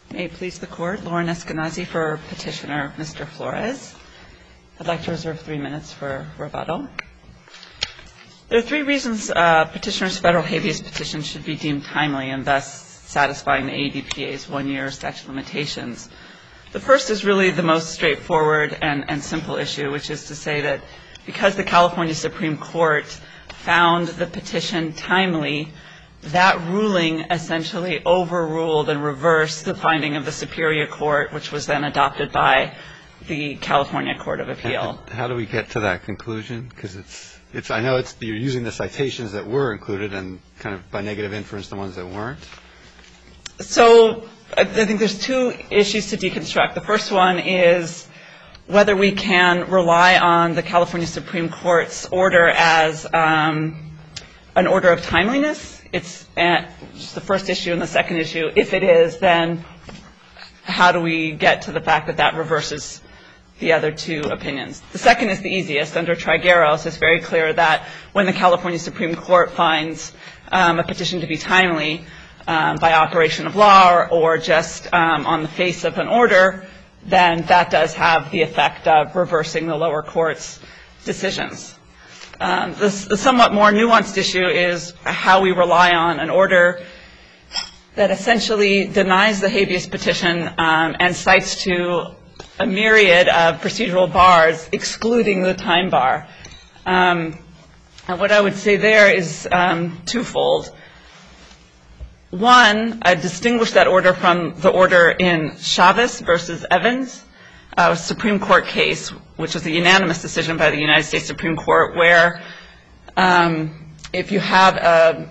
May it please the Court, Lauren Eskenazi for Petitioner Mr. Flores. I'd like to reserve 3 minutes for rebuttal. There are 3 reasons Petitioner's federal habeas petition should be deemed timely and thus satisfying the ADPA's 1-year statute of limitations. The first is really the most straightforward and simple issue, which is to say that because the California Supreme Court found the petition timely, that ruling essentially overruled and reversed the finding of the Superior Court, which was then adopted by the California Court of Appeal. How do we get to that conclusion? Because I know you're using the citations that were included and kind of by negative inference the ones that weren't. So I think there's 2 issues to deconstruct. The first one is whether we can rely on the California Supreme Court's order as an order of timeliness. It's just the first issue, and the second issue, if it is, then how do we get to the fact that that reverses the other 2 opinions? The second is the easiest. Under Trigueros, it's very clear that when the California Supreme Court finds a petition to be timely by operation of law or just on the face of an order, then that does have the effect of reversing the lower court's decisions. The somewhat more nuanced issue is how we rely on an order that essentially denies the habeas petition and cites to a myriad of procedural bars, excluding the time bar. And what I would say there is twofold. One, I distinguish that order from the order in Chavez versus Evans, a Supreme Court case, which was a unanimous decision by the United States Supreme Court, where if you have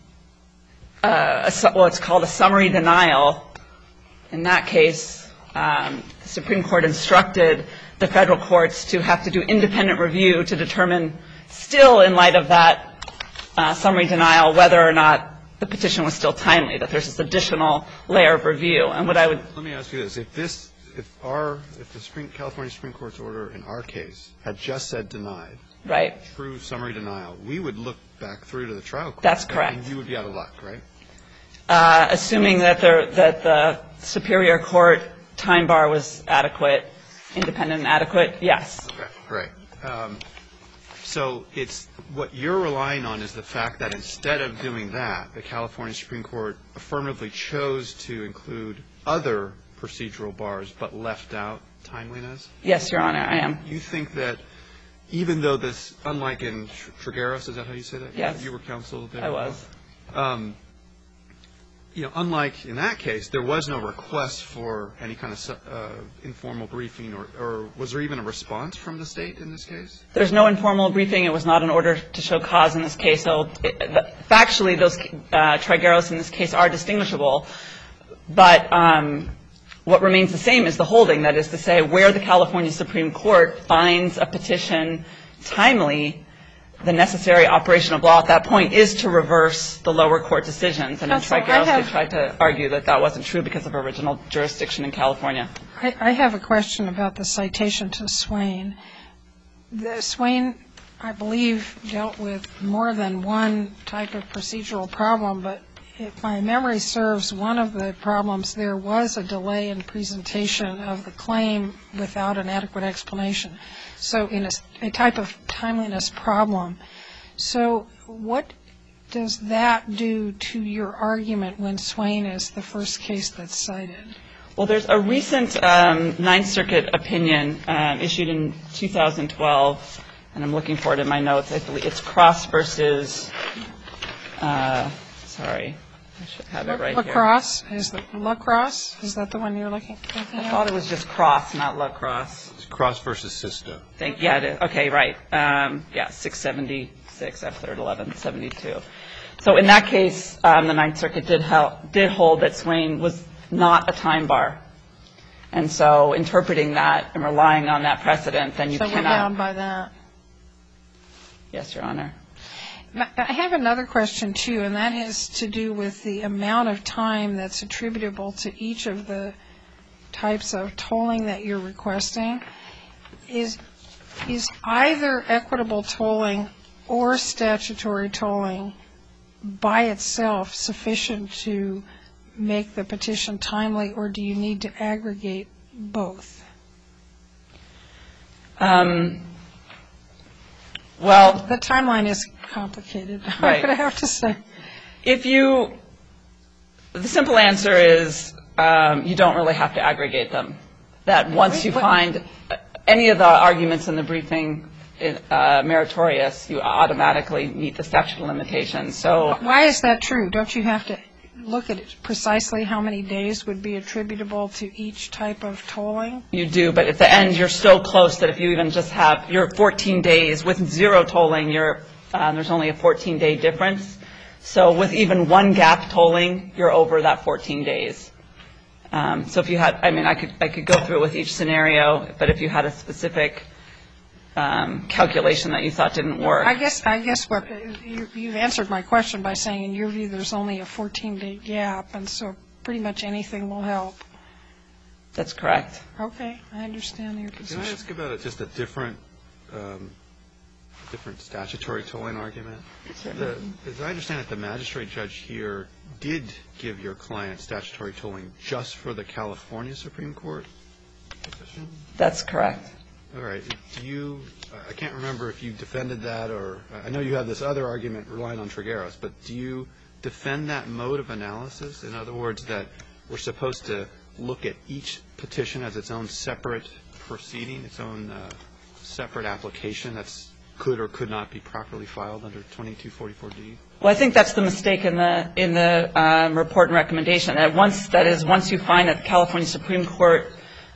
what's called a summary denial, in that case, the Supreme Court instructed the federal courts to have to do independent review to determine, still in light of that summary denial, whether or not the petition was still timely, that there's this additional layer of review. And what I would... Let me ask you this. If the California Supreme Court's order in our case had just said denied, right, true summary denial, we would look back through to the trial court. That's correct. And you would be out of luck, right? Assuming that the Superior Court time bar was adequate, independent and adequate, yes. Right. So it's what you're relying on is the fact that instead of doing that, the California Supreme Court affirmatively chose to include other procedural bars but left out timeliness? Yes, Your Honor, I am. You think that even though this, unlike in Trigueros, is that how you say that? Yes. You were counsel there? I was. Unlike in that case, there was no request for any kind of informal briefing, or was there even a response from the state in this case? There's no informal briefing. It was not an order to show cause in this case. So factually, those Trigueros in this case are distinguishable. But what remains the same is the holding. That is to say, where the California Supreme Court finds a petition timely, the necessary operation of law at that point is to reverse the lower court decisions. And in Trigueros, they tried to argue that that wasn't true because of original jurisdiction in California. I have a question about the citation to Swain. Swain, I believe, dealt with more than one type of procedural problem, but if my memory serves, one of the problems there was a delay in presentation of the claim without an adequate explanation. So in a type of timeliness problem. So what does that do to your argument when Swain is the first case that's cited? Well, there's a recent Ninth Circuit opinion issued in 2012, and I'm looking for it in my notes. I believe it's Cross versus, sorry, I should have it right here. LaCrosse? LaCrosse? Is that the one you're looking at? I thought it was just Cross, not LaCrosse. It's Cross versus Sisto. Yeah, it is. Okay, right. Yeah, 676, F3rd 1172. So in that case, the Ninth Circuit did hold that Swain was not a time bar. And so interpreting that and relying on that precedent, then you cannot. So we're bound by that. Yes, Your Honor. I have another question, too, and that has to do with the amount of time that's attributable to each of the types of tolling that you're requesting. Is either equitable tolling or statutory tolling by itself sufficient to make the petition timely, or do you need to aggregate both? Well, the timeline is complicated, right. I have to say. The simple answer is you don't really have to aggregate them. That once you find any of the arguments in the briefing meritorious, you automatically meet the statute of limitations. So why is that true? Don't you have to look at it precisely how many days would be attributable to each type of tolling? You do, but at the end you're so close that if you even just have your 14 days with zero tolling, there's only a 14-day difference. So with even one gap tolling, you're over that 14 days. So if you had, I could go through it with each scenario, but if you had a specific calculation that you thought didn't work. I guess what you've answered my question by saying in your view there's only a 14-day gap, and so pretty much anything will help. That's correct. Okay, I understand your position. Can I ask about just a different statutory tolling argument? As I understand it, the magistrate judge here did give your client statutory tolling just for the California Supreme Court petition? That's correct. All right. I can't remember if you defended that, or I know you have this other argument relying on Trigueros, but do you defend that mode of analysis? In other words, that we're supposed to look at each petition as its own separate proceeding, its own separate application that's could or could not be properly filed under 2244D? Well, I think that's the mistake in the report and recommendation. Once you find that the California Supreme Court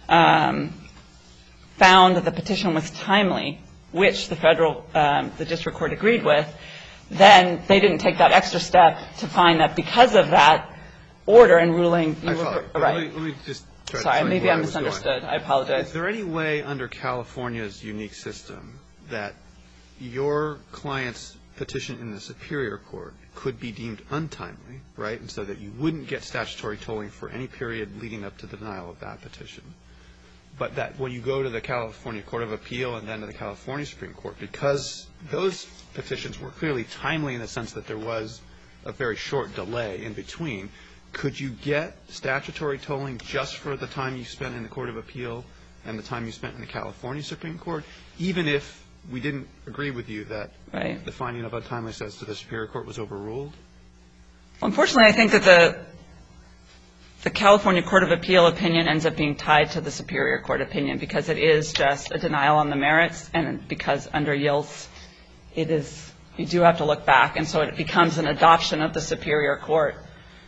found that the petition was timely, which the district court agreed with, then they didn't take that extra step to find that because of that order and ruling. Let me just try to Sorry, explain maybe where I I was misunderstood. going. I apologize. Is there any way under California's unique system that your client's petition in the Superior Court could be deemed untimely, right, and so that you wouldn't get statutory tolling for any period leading up to the denial of that petition, but that when you go to the California Court of Appeal and then to the California Supreme Court, because those petitions were clearly timely in the sense that there was a very short delay in between, could you get statutory tolling just for the time you spent in the Court of Appeal and the time you spent in the California Supreme Court, even if we didn't agree with you that the finding of untimeliness as to the Superior Court was overruled? Unfortunately, I think that the California Court of Appeal opinion ends up being tied to the Superior Court opinion because it is just a denial on the merits, and because under Yilts, you do have to look back, and so it becomes an adoption of the Superior Court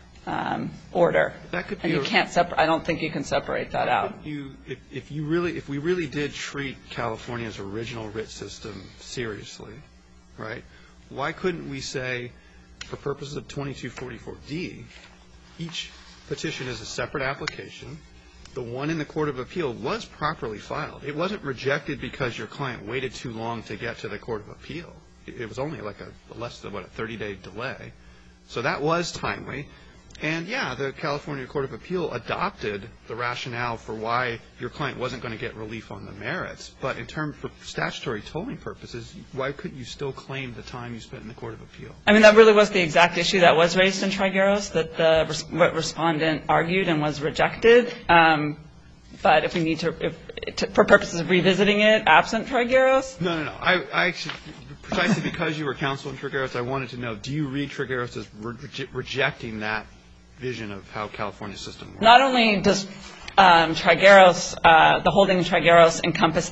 order. That could be and you can't I don't think you can separate that out. If we really did treat California's original writ system seriously, right, why couldn't we say, for purposes of 2244D, each petition is a separate application. The one in the Court of Appeal was properly filed. It wasn't rejected because your client waited too long to get to the Court of Appeal. It was only like less than a 30-day delay. So that was timely. And, yeah, the California Court of Appeal adopted the rationale for why your client wasn't going to get relief on the merits. But in terms for statutory tolling purposes, why couldn't you still claim the time you spent in the Court of Appeal? I mean, that really was the exact issue that was raised in Trigueros, that the respondent argued and was rejected. But if we need for purposes of revisiting it, absent Trigueros? No. I actually, precisely because you were counsel in Trigueros, I wanted to know, do you read Trigueros as rejecting that vision of how California's system works? Not only does Trigueros, the holding in Trigueros encompass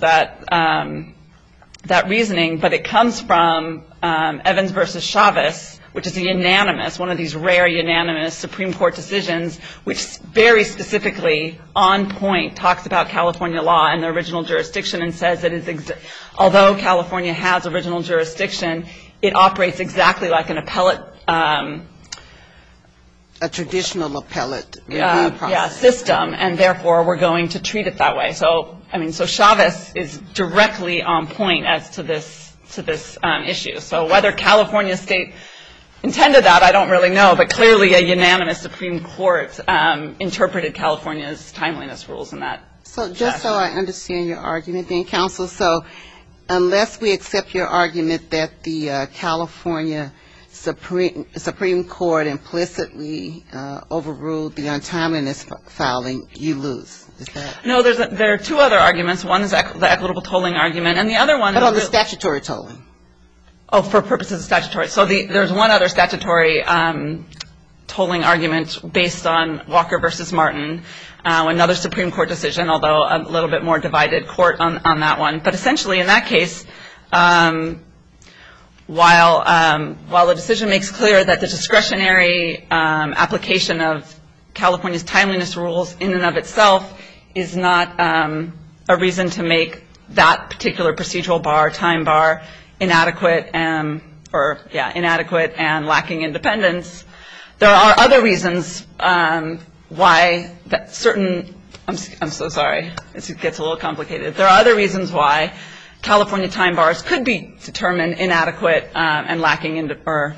that reasoning, but it comes from Evans versus Chavez, which is one of these rare unanimous Supreme Court decisions, which very specifically on point talks about California law and the original jurisdiction and says that although California has original jurisdiction, it operates exactly like an appellate a traditional appellate review process. System, and therefore we're going to treat it that way. So Chavez is directly on point as to this issue. So whether California State intended that, I don't really know, but clearly a unanimous Supreme Court interpreted California's timeliness rules in that. So just so I understand your argument then, counsel, so unless we accept your argument that the California Supreme Court implicitly overruled the untimeliness filing, you lose. Is that? No, there are two other arguments. One is the equitable tolling argument, and the other one is... But on the statutory tolling. Oh, for purposes of statutory. So there's one other statutory tolling argument based on Walker versus Martin, another Supreme Court decision, although a little bit more divided court on that one. But essentially, in that case, while the decision makes clear that the discretionary application of California's timeliness rules in and of itself is not a reason to make that particular procedural bar, time bar, inadequate and lacking independence, there are other reasons why that certain... I'm so sorry. It gets a little complicated. There are other reasons why California time bars could be determined inadequate and lacking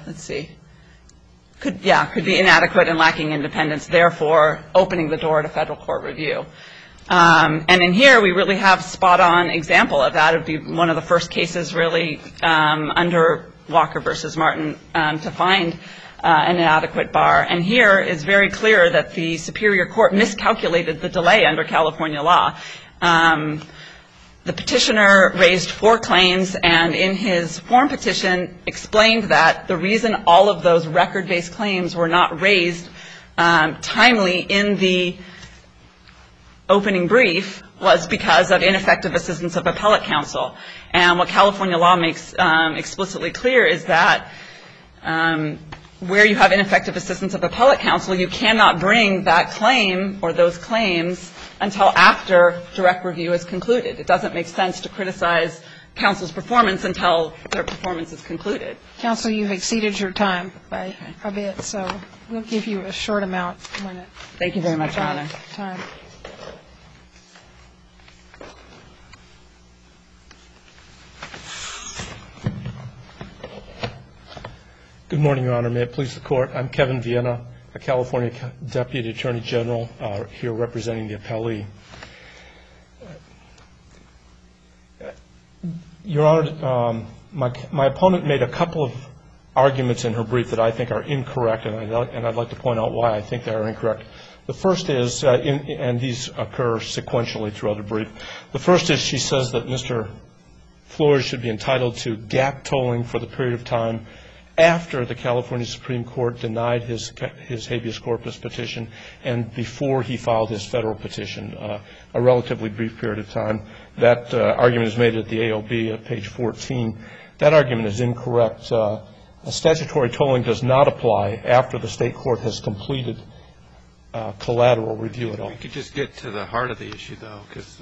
could be inadequate and lacking independence, therefore opening the door to federal court review. And in here, we really have spot-on example of that. It would be one of the first cases really under Walker versus Martin to find an inadequate bar. And here is very clear that the Superior Court miscalculated the delay under California law. The petitioner raised 4 claims, and in his form petition explained that the reason all of those record-based claims were not raised timely in the opening brief was because of ineffective assistance of appellate counsel. And what California law makes explicitly clear is that where you have ineffective assistance of appellate counsel, you cannot bring that claim or those claims until after direct review is concluded. It doesn't make sense to criticize counsel's performance until their performance is concluded. Counsel, you've exceeded your time by a bit, so we'll give you a short amount when it... Thank you very much, Your Honor. Time. Good morning, Your Honor. May it please the Court. I'm Kevin Vienna, a California Deputy Attorney General here representing the appellee. Your Honor, my opponent made a couple of arguments in her brief that I think are incorrect, and I'd like to point out why I think they are incorrect. The first is, and these occur sequentially throughout the brief, the first is she says that Mr. Flores should be entitled to gap tolling for the period of time after the California Supreme Court denied his habeas corpus petition and before he filed his federal petition, a relatively brief period of time. That argument is made at the AOB at page 14. That argument is incorrect. A statutory tolling does not apply after the state court has completed collateral review at all. We could just get to the heart of the issue, though, because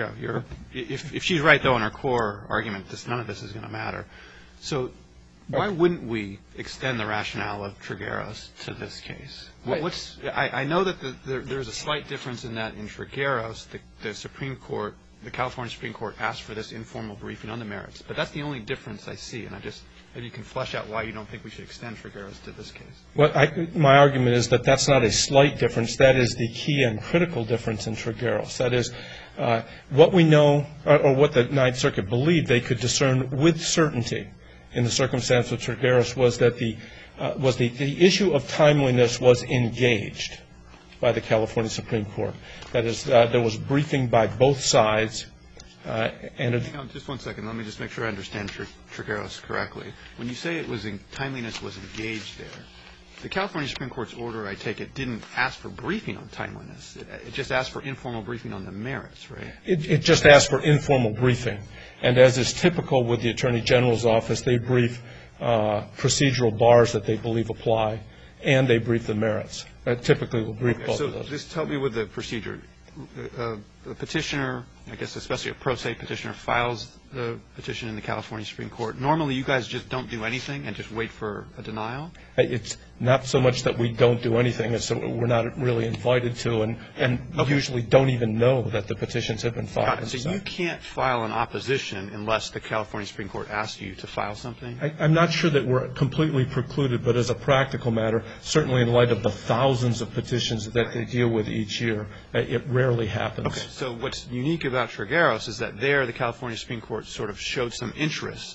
if she's right, though, in her core argument, none of this is going to matter. So why wouldn't we extend the rationale of Trigueros to this case? I know that there's a slight difference in that in Trigueros, the Supreme Court, the California Supreme Court asked for this informal briefing on the merits, but that's the only difference I see, and maybe you can flesh out why you don't think we should extend Trigueros to this case. Well, my argument is that that's not a slight difference. That is the key and critical difference in Trigueros. That is, what we know, or what the Ninth Circuit believed they could discern with certainty in the circumstance of Trigueros was that the issue of timeliness was engaged by the California Supreme Court. That is, there was briefing by both sides. Hang on just one second. Let me just make sure I understand Trigueros correctly. When you say timeliness was engaged there, the California Supreme Court's order, I take it, didn't ask for briefing on timeliness. It just asked for informal briefing on the merits, right? It just asked for informal briefing. And as is typical with the Attorney General's office, they brief procedural bars that they believe apply, and they brief the merits. Typically, we'll brief both of those. So just help me with the procedure. The petitioner, I guess especially a pro se petitioner, files the petition in the California Supreme Court. Normally, you guys just don't do anything and just wait for a denial? It's not so much that we don't do anything. It's that we're not really invited to and usually don't even know that the petitions have been filed. So you can't file an opposition unless the California Supreme Court asks you to file something? I'm not sure that we're completely precluded, but as a practical matter, certainly in light of the thousands of petitions that they deal with each year, it rarely happens. Okay. So what's unique about Trigueros is that there the California Supreme Court sort of showed some interest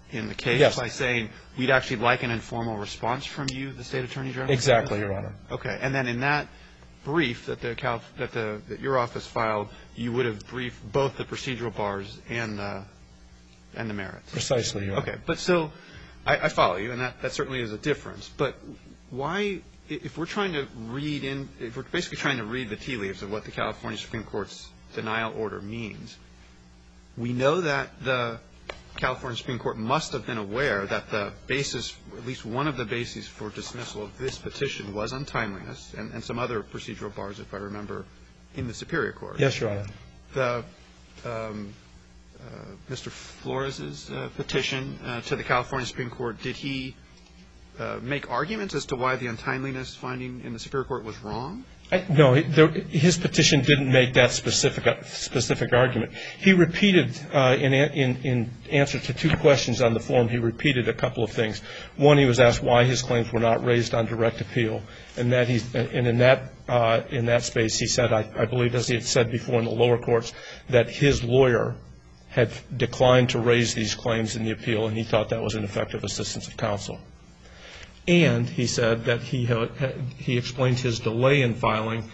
in the case? Yes. By saying, we'd actually like an informal response from you, the State Attorney General? Exactly, Your Honor. Okay. And then in that brief that your office filed, you would have briefed both the procedural bars and the merits? Precisely, Your Honor. Okay. But so I follow you, and that certainly is a difference. But why, if we're basically trying to read the tea leaves of what the California Supreme Court's denial order means, we know that the California Supreme Court must have been aware that the basis, at least one of the bases for dismissal of this petition was untimeliness and some other procedural bars, if I remember, in the Superior Court. Yes, Your Honor. The Mr. Flores's petition to the California Supreme Court, did he make arguments as to why the untimeliness finding in the Superior Court was wrong? No, his petition didn't make that specific argument. He repeated, in answer to two questions on the form, he repeated a couple of things. One, he was asked why his claims were not raised on direct appeal, and in that space he said, I believe, as he had said before in the lower courts, that his lawyer had declined to raise these claims in the appeal, and he thought that was ineffective assistance of counsel. And he said that he explained his delay in filing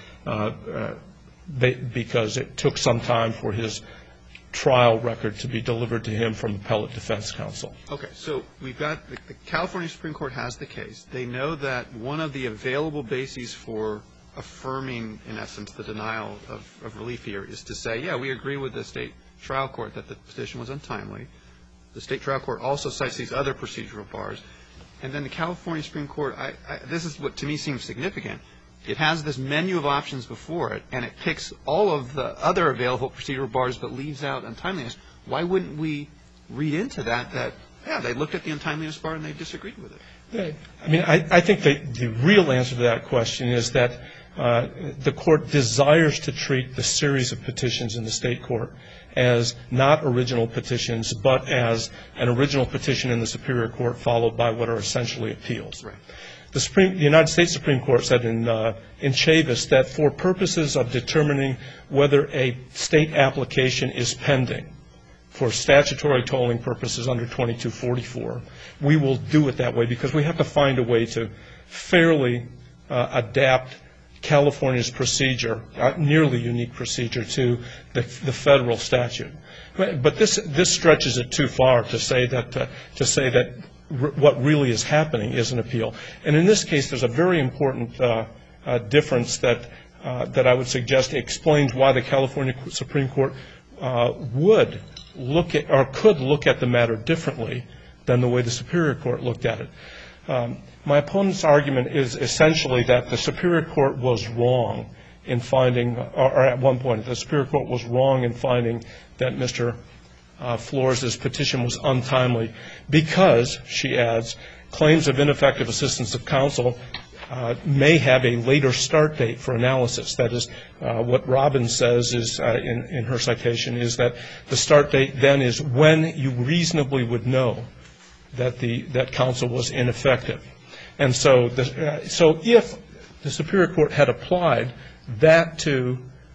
because it took some time for his trial record to be delivered to him from appellate defense counsel. Okay, so we've got the California Supreme Court has the case. They know that one of the available bases for affirming, in essence, the denial of relief here is to say, yeah, we agree with the state trial court that the petition was untimely. The state trial court also cites these other procedural bars. And then the California Supreme Court, this is what to me seems significant. It has this menu of options before it, and it picks all of the other available procedural bars but leaves out untimeliness. Why wouldn't we read into that, yeah, they looked at the untimeliness bar and they disagreed with it? I mean, I think the real answer to that question is that the court desires to treat the series of petitions in the state court as not original petitions, but as an original petition in the Superior Court followed by what are essentially appeals. Right. The United States Supreme Court said in Chavis that for purposes of determining whether a state application is pending for statutory tolling purposes under 2244, we will do it that way because we have to find a way to fairly adapt California's procedure, nearly unique procedure, to the federal statute. But this stretches it too far to say that what really is happening is an appeal. And in this case, there's a very important difference that I would suggest explains why the California Supreme Court would look at or could look at the matter differently than the way the Superior Court looked at it. My opponent's argument is essentially that the Superior Court was wrong in finding, or at one point, the Superior Court was wrong in finding that Mr. Flores' petition was untimely because, she adds, claims of ineffective assistance of counsel may have a later start date for analysis. That is, what Robbins says is, in her citation, is that the start date then is when you reasonably would know that counsel was ineffective. And so if the Superior Court had applied that to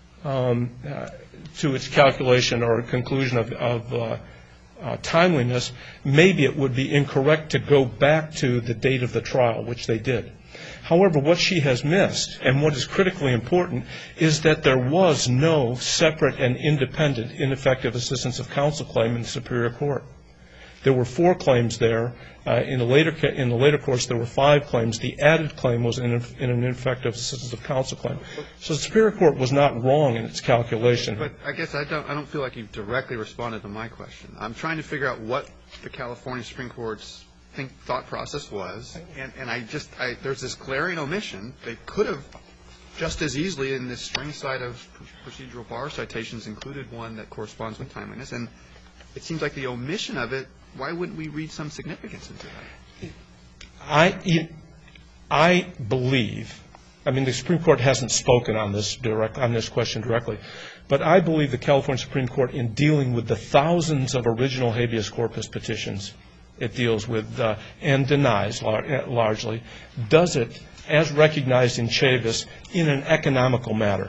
its calculation or conclusion of timeliness, maybe it would be incorrect to go back to the date of the trial, which they did. However, what she has missed, and what is critically important, is that there was no separate and independent ineffective assistance of counsel claim in the Superior Court. There were 4 claims there. In the later course, there were 5 claims. The added claim was in an ineffective assistance of counsel claim. So the Superior Court was not wrong in its calculation. But I guess I don't feel like you've directly responded to my question. I'm trying to figure out what the California Supreme Court's thought process was, and there's this glaring omission. They could have just as easily, in this string side of procedural bar citations, included one that corresponds with timeliness. And it seems like the omission of it, why wouldn't we read some significance into that? I believe, I mean, the Supreme Court hasn't spoken on this question directly, but I believe the California Supreme Court, in dealing with the thousands of original habeas corpus petitions it deals with and denies largely, does it, as recognized in Chavis, in an economical manner.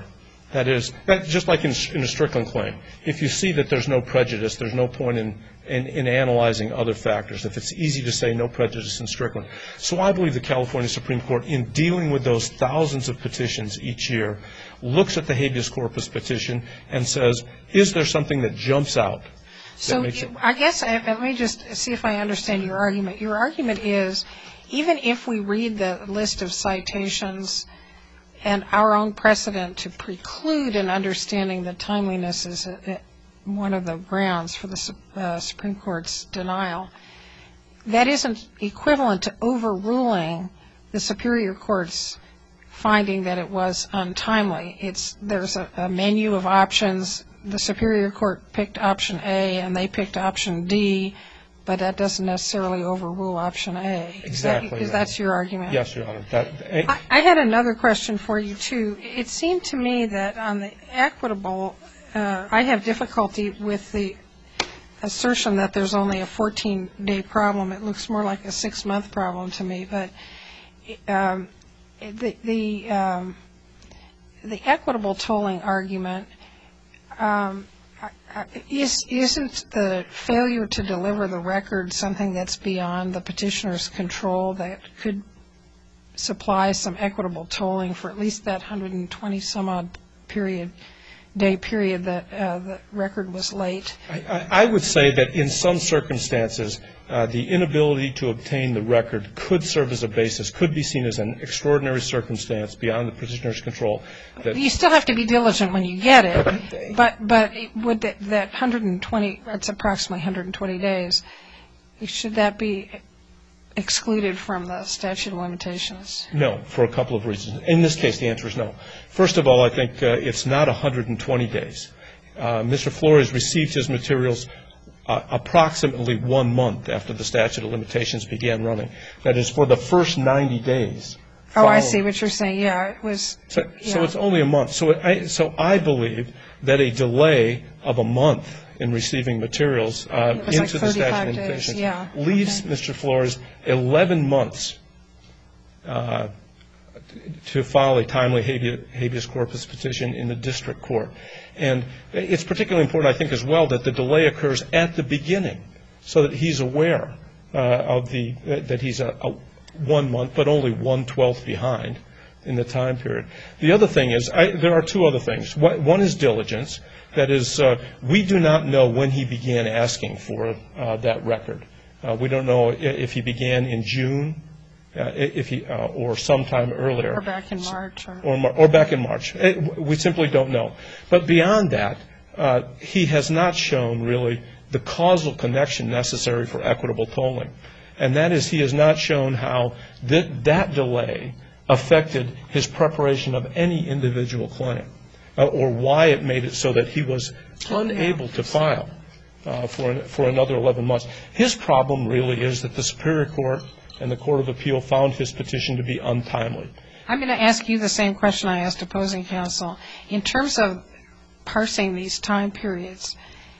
That is, just like in a Strickland claim, if you see that there's no prejudice, there's no point in analyzing other factors, if it's easy to say no prejudice in Strickland. So I believe the California Supreme Court, in dealing with those thousands of petitions each year, looks at the habeas corpus petition and says, is there something that jumps out? So I guess, let me just see if I understand your argument. Your argument is, even if we read the list of citations and our own precedent to preclude an understanding that timeliness is one of the grounds for the Supreme Court's denial, that isn't equivalent to overruling the Superior Court's finding that it was untimely. There's a menu of options. The Superior Court picked option A and they picked option D, but that doesn't necessarily overrule option A. Exactly. That's your argument? Yes, Your Honor. I had another question for you, too. It seemed to me that on the equitable, I have difficulty with the assertion that there's only a 14-day problem. It looks more like a 6-month problem to me. But the equitable tolling argument, isn't the failure to deliver the record something that's beyond the petitioner's control that could supply some equitable tolling for at least that 120-some-odd day period that the record was late? I would say that in some circumstances, the inability to obtain the record could serve as a basis, could be seen as an extraordinary circumstance beyond the petitioner's control. You still have to be diligent when you get it, but would that 120, that's approximately 120 days, should that be excluded from the statute of limitations? No, for a couple of reasons. In this case, the answer is no. First of all, I think it's not 120 days. Mr. Flores received his materials approximately 1 month after the statute of limitations began running. That is, for the first 90 days. Oh, I see what you're saying. Yeah, it was. So it's only a month. So I believe that a delay of a month in receiving materials into the statute of limitations leaves Mr. Flores 11 months to file a timely habeas corpus petition in the district court. And it's particularly important, I think, as well, that the delay occurs at the beginning so that he's aware that he's 1 month, but only 1/12 behind in the time period. The other thing is, there are two other things. One is diligence. That is, we do not know when he began asking for that record. We don't know if he began in June, or sometime earlier. Or back in March. Or back in March. We simply don't know. But beyond that, he has not shown, really, the causal connection necessary for equitable tolling. And that is, he has not shown how that delay affected his preparation of any individual claim, or why it made it so that he was unable to file for another 11 months. His problem really is that the Superior Court and the Court of Appeal found his petition to be untimely. I'm going to ask you the same question I asked opposing counsel. In terms of parsing these time periods,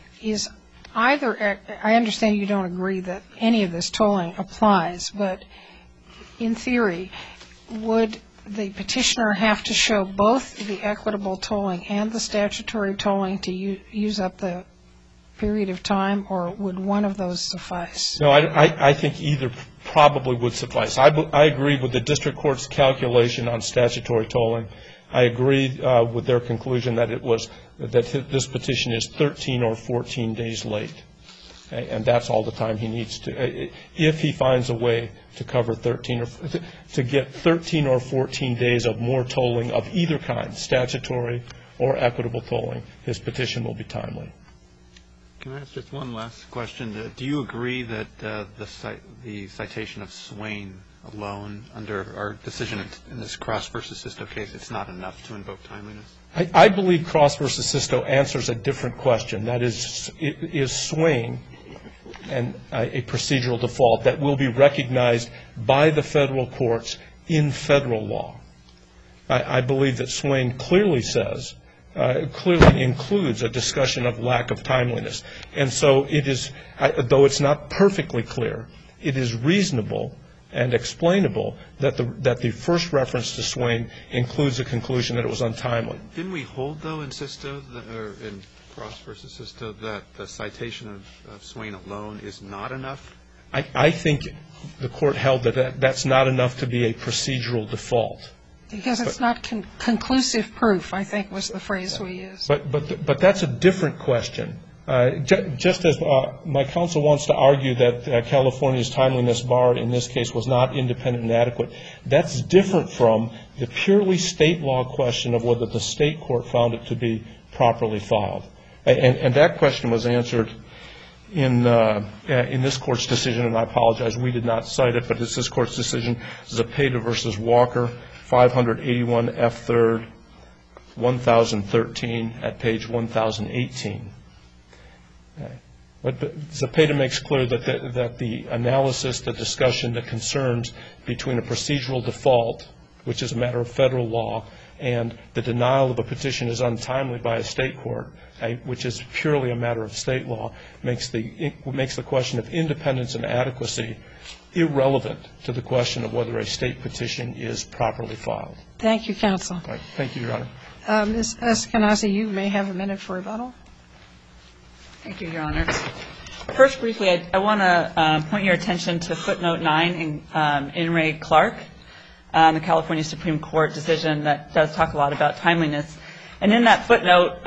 I understand you don't agree that any of this tolling applies, but in theory, would the petitioner have to show both the equitable tolling and the statutory tolling to use up the period of time, or would one of those suffice? No, I think either probably would suffice. I agree with the district court's calculation on statutory tolling. I agree with their conclusion that this petition is 13 or 14 days late, and that's all the time he needs to. If he finds a way to cover to get 13 or 14 days of more tolling of either kind, statutory or equitable tolling, his petition will be timely. Can I ask just one last question? Do you agree that the citation of Swain alone, under our decision in this Cross v. Sisto case, it's not enough to invoke timeliness? I believe Cross v. Sisto answers a different question. That is Swain and a procedural default that will be recognized by the federal courts in federal law. I believe that Swain clearly includes a discussion of lack of timeliness. And so it is, though it's not perfectly clear, it is reasonable and explainable that the first reference to Swain includes a conclusion that it was untimely. Didn't we hold, though, in Sisto, or in Cross versus Sisto, that the citation of Swain alone is not enough? I think the court held that that's not enough to be a procedural default. Because it's not conclusive proof, I think was the phrase we used. But that's a different question. Just as my counsel wants to argue that California's timeliness bar in this case was not independent and adequate, that's different from the purely state law question of whether the state court found it to be properly filed. And that question was answered in this court's decision, and I apologize, we did not cite it, but it's this court's decision, Zepeda versus Walker, 581 F. 3rd, 1013 at page 1018. But Zepeda makes clear that the analysis, the discussion, the concerns between a procedural default, which is a matter of federal law, and the denial of a petition is untimely by a state court, which is purely a matter of state law, makes the question of independence and adequacy irrelevant to the question of whether a state petition is properly filed. Thank you, counsel. Right. Thank you, Your Honor. Ms. Eskenazi, you may have a minute for rebuttal. Thank you, Your Honor. First, briefly, I want to point your attention to footnote 9 in Ray Clark, the California Supreme Court decision that does talk a lot about timeliness. And in that footnote,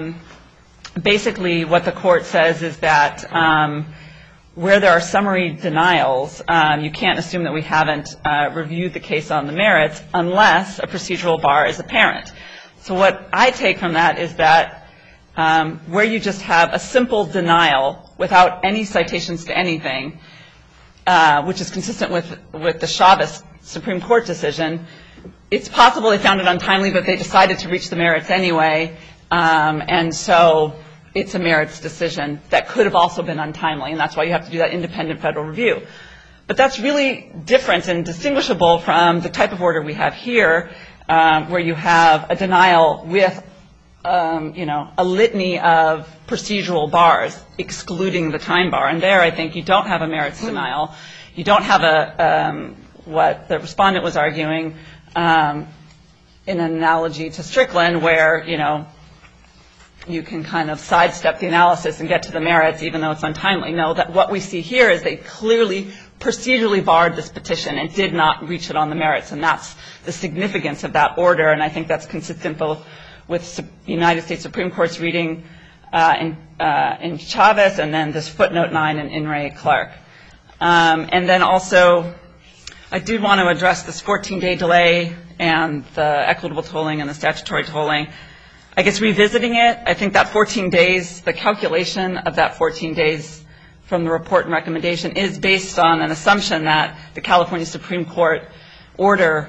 basically what the court says is that where there are summary denials, you can't assume that we haven't reviewed the case on the merits unless a procedural bar is apparent. So what I take from that is that where you just have a simple denial without any citations to anything, which is consistent with the Chavez Supreme Court decision, it's possible they found it untimely, but they decided to reach the merits anyway, and so it's a merits decision that could have also been untimely, and that's why you have to do that independent federal review. But that's really different and distinguishable from the type of order we have here, where you have a denial with a litany of procedural bars excluding the time bar. And there I think you don't have a merits denial. You don't have what the respondent was arguing in an analogy to Strickland where, you can kind of sidestep the analysis and get to the merits even though it's untimely. No, that what we see here is they clearly procedurally barred this petition and did not reach it on the merits, and that's the significance of that order, and I think that's consistent both with the United States Supreme Court's reading in Chavez and then this footnote 9 in Ray Clark. And then also, I did want to address this 14-day delay and the equitable tolling and the statutory tolling. I guess revisiting it, I think that 14 days, the calculation of that 14 days from the report and recommendation is based on an assumption that the California Supreme Court order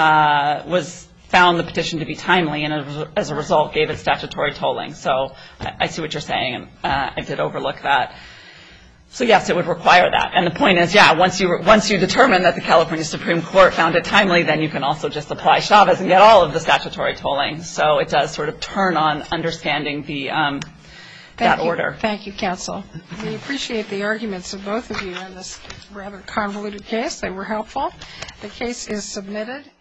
found the petition to be timely and as a result gave it statutory tolling. So I see what you're saying, and I did overlook that. So yes, it would require that. And the point is, once you determine that the California Supreme Court found it timely, then you can also just apply Chavez and get all of the statutory tolling. So it does sort of turn on understanding that order. Thank you, counsel. We appreciate the arguments of both of you in this rather convoluted case. They were helpful. The case is submitted.